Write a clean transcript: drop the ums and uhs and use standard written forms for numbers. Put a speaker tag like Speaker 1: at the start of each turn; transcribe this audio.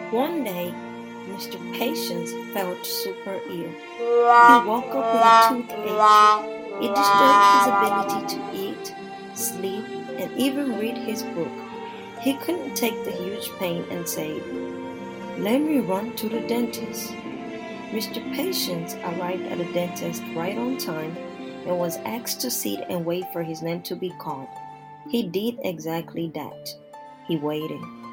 Speaker 1: One day, Mr. Patience felt super ill. He woke up with a toothache. It disturbed his ability to eat, sleep, and even read his book. He couldn't take the huge pain and said, "Let me run to the dentist." Mr. Patience arrived at the dentist right on time and was asked to sit and wait for his name to be called. He did exactly that. He waited.